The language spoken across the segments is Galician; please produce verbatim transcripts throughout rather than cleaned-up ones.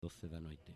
doce da noite.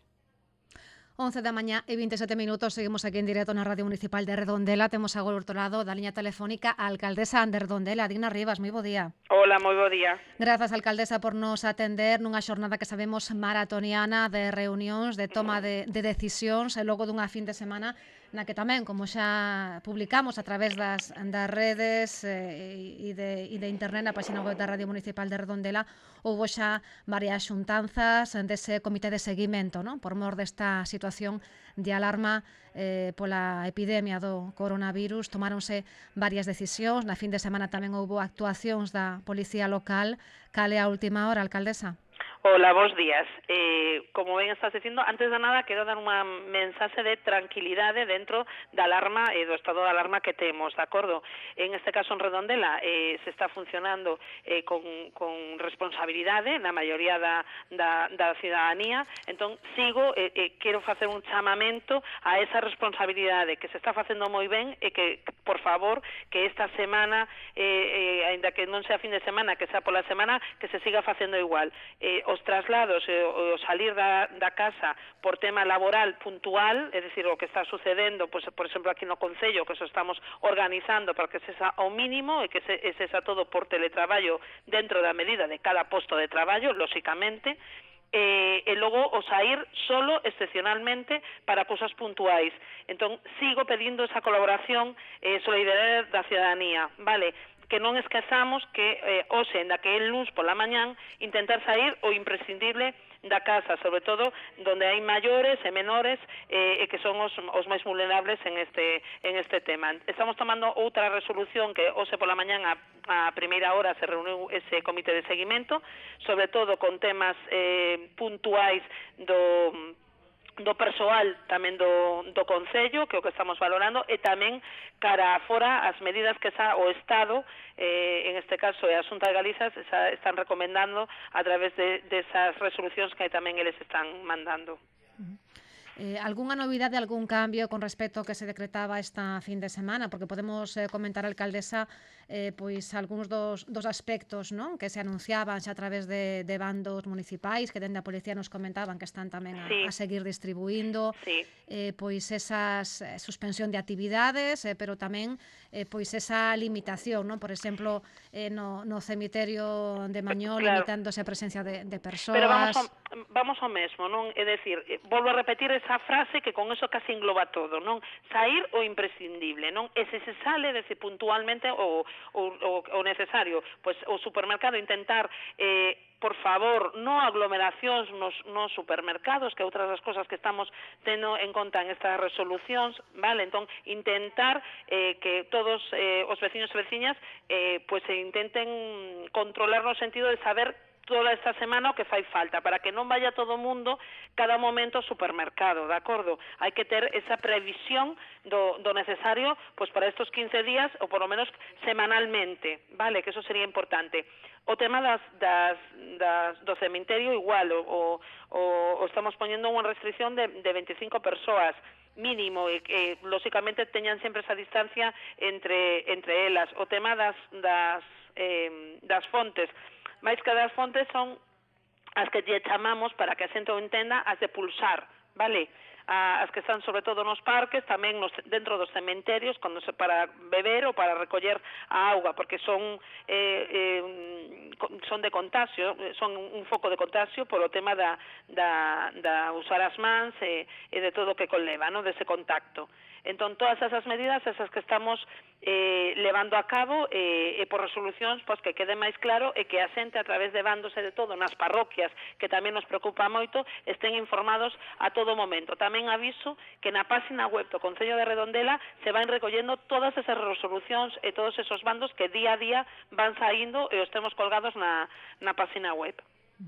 once da mañá e vinte e sete minutos, seguimos aquí en directo na Radio Municipal de Redondela. Temos agora ao outro lado da liña telefónica a alcaldesa de Redondela, Dina Rivas. Moi bo día. Hola, moi bo día. Grazas, alcaldesa, por nos atender nunha xornada que sabemos maratoniana de reunións, de toma de, de decisións, e logo dunha fin de semana na que tamén, como xa publicamos a través das, das redes eh, e, de, e de internet na página web da Radio Municipal de Redondela, houbo xa varias xuntanzas dese comité de seguimento, non? Por mor desta situación de alarma eh, pola epidemia do coronavirus. Tomáronse varias decisións. Na fin de semana tamén houbo actuacións da Policía Local. Cal é a última hora, alcaldesa? Hola, bons días. Eh, como ben estás dicindo, antes de nada quero dar unha mensaxe de tranquilidade dentro da alarma e do estado de alarma que temos, de acordo? En este caso en Redondela eh, se está funcionando eh, con, con responsabilidade na maioría da, da, da cidadanía. Entón, sigo, eh, eh, quero facer un chamamento a esa responsabilidade que se está facendo moi ben e que, por favor, que esta semana, eh, eh, ainda que non sea fin de semana, que sea pola semana, que se siga facendo igual. Eh, os traslados e o salir da, da casa por tema laboral puntual, é dicir, o que está sucedendo, pues, por exemplo, aquí no Concello, que eso estamos organizando para que sexa ao mínimo e que se, e sexa todo por teletraballo dentro da medida de cada posto de traballo, lóxicamente, eh, e logo o sair solo excepcionalmente para cousas puntuais. Entón, sigo pedindo esa colaboración e eh, solidaridade da cidadanía, vale? Que non esquezamos que eh, hoxe, en daquel luns pola mañán, intentar sair o imprescindible da casa, sobre todo donde hai maiores e menores eh, e que son os, os máis vulnerables en este en este tema. Estamos tomando outra resolución que hoxe pola mañán a, a primeira hora se reuniu ese comité de seguimento, sobre todo con temas eh, puntuais do do persoal tamén do, do Concello, que é o que estamos valorando, e tamén cara afora as medidas que xa o Estado, eh, en este caso e a Xunta de Galiza, xa están recomendando a través de, de esas resolucións que tamén eles están mandando. Eh, algunha novidade, algún cambio con respecto ao que se decretaba esta fin de semana? Porque podemos eh, comentar, alcaldesa, eh, pois algúns dos, dos aspectos, non, que se anunciaban xa a través de, de bandos municipais, que dende a policía nos comentaban que están tamén a, sí. a seguir distribuindo, sí. eh, pois esas eh, suspensión de actividades, eh, pero tamén eh, pois esa limitación, non? Por exemplo, eh, no, no cemiterio de Mañó, claro, limitándose a presencia de, de persoas. Pero vamos ao, vamos ao mesmo, non? É dicir, volvo a repetir esa frase que con eso casi engloba todo, non? Sair o imprescindible, non? E se se sale, dese puntualmente o, o, o necesario, pois o supermercado intentar, eh, por favor, non aglomeracións nos, nos supermercados, que outras das cosas que estamos tendo en conta en estas resolucións, vale? Entón, intentar eh, que todos eh, os veciños e veciñas eh, pois se intenten controlar no sentido de saber toda esta semana o que fai falta, para que non vaya todo o mundo cada momento ao supermercado, de acordo? Hai que ter esa previsión do, do necesario pois para estos quince días, ou por lo menos semanalmente, vale? Que eso sería importante. O tema das, das, das, do cemiterio igual, o, o, o estamos poñendo unha restricción de, de veinticinco persoas, mínimo, e que lóxicamente teñan sempre esa distancia entre, entre elas. O tema das, das, eh, das fontes, máis que das fontes son as que lle chamamos, para que a xente o entenda, as de pulsar, vale? As que están sobre todo nos parques, tamén nos, dentro dos cementerios, cando se para beber ou para recoller a auga, porque son eh, eh, son de contagio, son un foco de contagio por o tema da, da, da usar as mans e, e de todo o que conleva, no? Dese contacto. Entón, todas esas medidas, esas que estamos eh, levando a cabo e, e por resolucións, pois que quede máis claro e que a xente, a través de bandos e de todo, nas parroquias, que tamén nos preocupa moito, estén informados a todo momento. Tamén aviso que na página web do Concello de Redondela se van recollendo todas esas resolucións e todos esos bandos que día a día van saindo e os temos colgados na, na página web.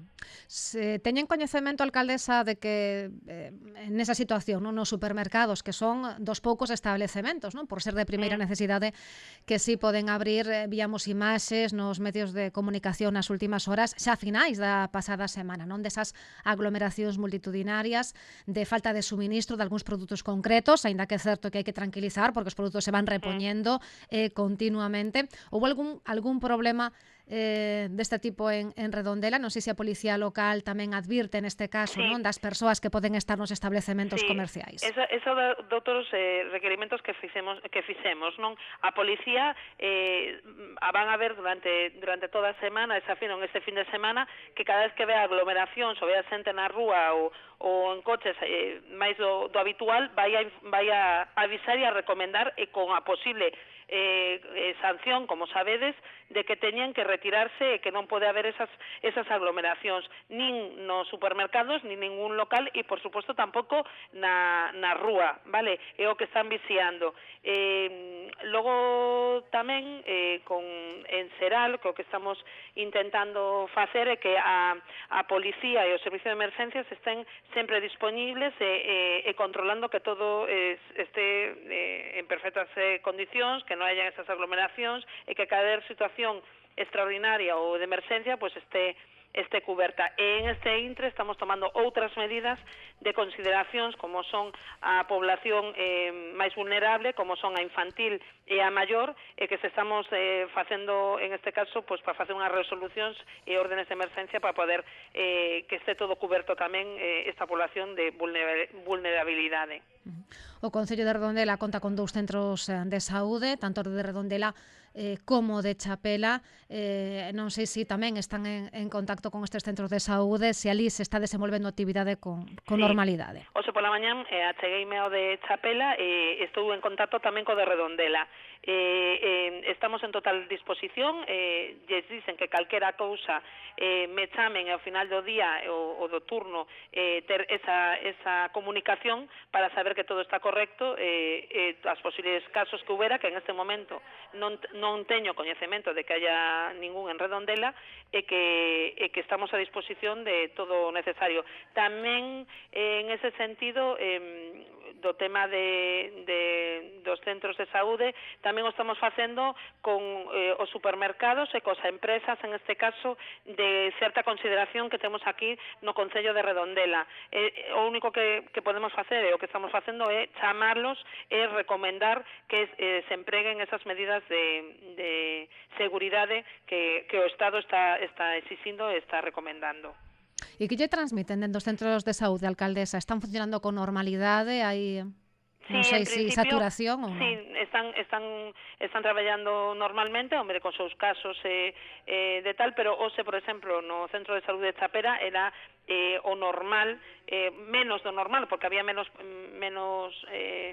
Se teñen coñecemento, alcaldesa, de que eh, nesa situación, non, nos supermercados, que son dos poucos establecementos, non, por ser de primeira necesidade, que sí poden abrir, eh, víamos imaxes nos medios de comunicación nas últimas horas, xa a finais da pasada semana, non, desas aglomeracións multitudinarias, de falta de suministro de algúns produtos concretos, aínda que é certo que hai que tranquilizar, porque os produtos se van repoñendo eh, continuamente. Houve algún, algún problema eh, deste tipo en, en Redondela. Non sei se a Policía Local tamén advirte neste caso, Sí. non, das persoas que poden estar nos establecementos Sí, comerciais. esa, esa da, doutros eh, requerimentos que fixemos, que fixemos, non? A policía eh, a van a ver durante durante toda a semana, esa fin, non este fin de semana, que cada vez que vea aglomeracións ou vea xente na rúa ou, ou en coches eh, máis do, do habitual, vai a, vai a avisar e a recomendar e con a posible eh, eh, sanción, como sabedes, de que teñen que retirarse e que non pode haber esas, esas aglomeracións nin nos supermercados, nin ningún local e, por suposto, tampouco na, na rúa, vale? É o que están viciando. Eh, logo tamén eh, con en Seral, que o que estamos intentando facer é que a, a policía e o servicio de emergencias estén sempre disponibles e, e, e controlando que todo es, este eh, en perfectas eh, condicións, que non haya esas aglomeracións e que cada situación extraordinaria ou de emerxencia pues este este cuberta. E en este intre estamos tomando outras medidas de consideracións como son a población eh, máis vulnerable, como son a infantil e a maior, e que se estamos eh, facendo en este caso pues para facer unhas resolucións e órdenes de emerxencia para poder eh, que este todo cuberto tamén eh, esta población de vulnerabilidade. O Concello de Redondela conta con dous centros de saúde, tanto de Redondela eh, como de Chapela. Eh, non sei se tamén están en, en contacto con estes centros de saúde, se ali se está desenvolvendo actividade con, con sí. normalidade. Oxe, pola mañán eh, achegueime ao de Chapela e eh, estou en contacto tamén co de Redondela. Eh, eh, estamos en total disposición, eh, lles dicen que calquera cousa eh, me chamen ao final do día ou, ou do turno eh, ter esa, esa comunicación para saber que todo está correcto, eh, eh, as posibles casos que houbera, que en este momento non, non teño coñecemento de que haya ningún en Redondela, e que, e que estamos a disposición de todo o necesario. Tamén eh, en ese sentido eh, do tema de, de dos centros de saúde tamén o estamos facendo con eh, os supermercados e cos empresas, en este caso de certa consideración que temos aquí no Concello de Redondela. Eh, o único que, que podemos facer e o que estamos facendo é chamarlos e recomendar que eh, se empreguen esas medidas de, de seguridade que, que o Estado está, está exixindo e está recomendando. E que lle transmiten dentro dos centros de saúde, alcaldesa? Están funcionando con normalidade? Hai, non Sí, sei en se si saturación ou non? Sí, están, están, están traballando normalmente, hombre, con seus casos eh, eh, de tal, pero hoxe, por exemplo, no Centro de Saúde de Chapera era eh, o normal, eh, menos do normal, porque había menos menos eh,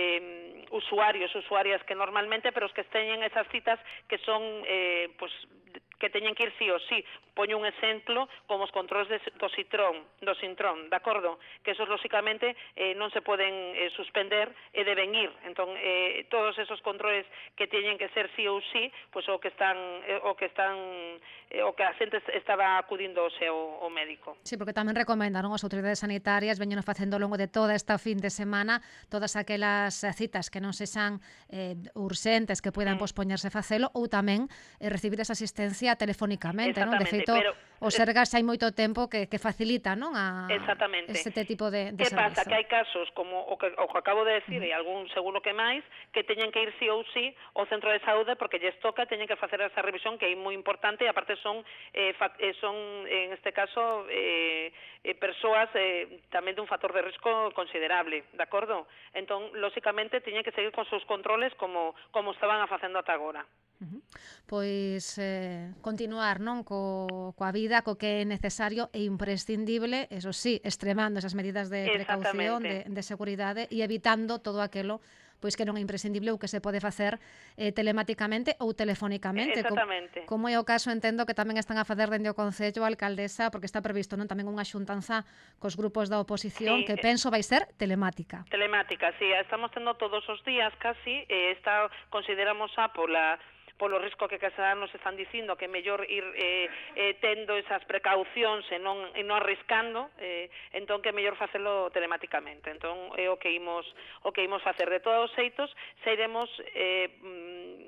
eh, usuarios, usuarias que normalmente, pero os que teñen esas citas que son, eh, pues, que teñen que ir sí o sí. Poño un exemplo como os controles de, do Citrón, do Sintrón, de acordo? Que esos, lógicamente, eh, non se poden eh, suspender e deben ir. Entón, eh, todos esos controles que teñen que ser sí ou sí, pois o que están, eh, o que están, eh, o que a xente estaba acudindo ao seu ao médico. Sí, porque tamén recomendaron as autoridades sanitarias, veñeno facendo ao longo de toda esta fin de semana, todas aquelas citas que non sexan eh, urxentes, que poidan mm. pospoñerse facelo, ou tamén eh, recibir esa asistencia telefónicamente, non? De feito, pero, o Sergas hai moito tempo que, que facilita, non? A, exactamente. Este tipo de, de que servizo. pasa? Que hai casos, como o que, o que acabo de decir, uh -huh. e algún seguro que máis, que teñen que ir sí ou sí ao centro de saúde porque lles toca, teñen que facer esa revisión que é moi importante, e aparte son, eh, son en este caso, eh, eh, persoas eh, tamén dun factor de risco considerable, de acordo? Entón, lóxicamente, teñen que seguir con seus controles como, como estaban a facendo ata agora. Uh -huh. Pois eh, continuar non co, coa vida, co que é necesario e imprescindible, eso sí, extremando esas medidas de precaución, de, de seguridade e evitando todo aquelo pois que non é imprescindible ou que se pode facer eh, telemáticamente ou telefónicamente. Exactamente. Como, como é o caso, entendo que tamén están a facer dende o Concello, a alcaldesa, porque está previsto non tamén unha xuntanza cos grupos da oposición, sí, que penso vai ser telemática. Telemática, sí, estamos tendo todos os días casi, eh, esta consideramos a pola polo risco que casar nos están dicindo que é mellor ir eh, eh, tendo esas precaucións e non, e non arriscando, eh, entón que é mellor facelo telemáticamente. Entón é o que imos, o que imos facer. De todos os xeitos, sairemos eh,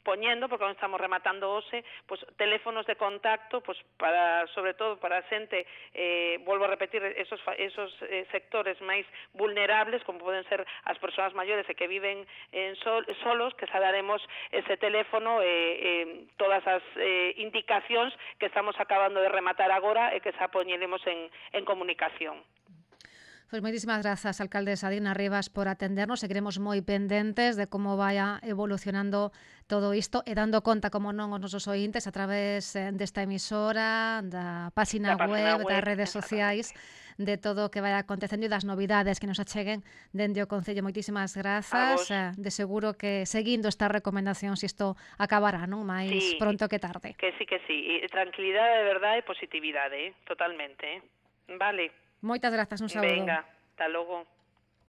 poñendo, porque non estamos rematando hoxe, pois teléfonos de contacto, pois para, sobre todo para a xente, eh, volvo a repetir, esos, esos eh, sectores máis vulnerables, como poden ser as persoas maiores e que viven en sol, solos, que xa daremos ese teléfono e eh, eh, todas as eh, indicacións que estamos acabando de rematar agora e que xa poñeremos en, en comunicación. Pois moitísimas grazas, alcaldesa Dina Rivas, por atendernos. Seguiremos moi pendentes de como vaya evolucionando todo isto e dando conta, como non, os nosos ointes a través desta emisora, da páxina web, das redes sociais, de todo o que vai acontecendo e das novidades que nos acheguen dende o Concello. Moitísimas grazas. De seguro que seguindo esta recomendación, se isto acabará, non? máis sí, pronto que tarde. Que sí, que sí. E tranquilidade de verdade e positividade, eh? Totalmente. Eh? Vale. Moitas grazas, un saúdo. Venga, hasta logo.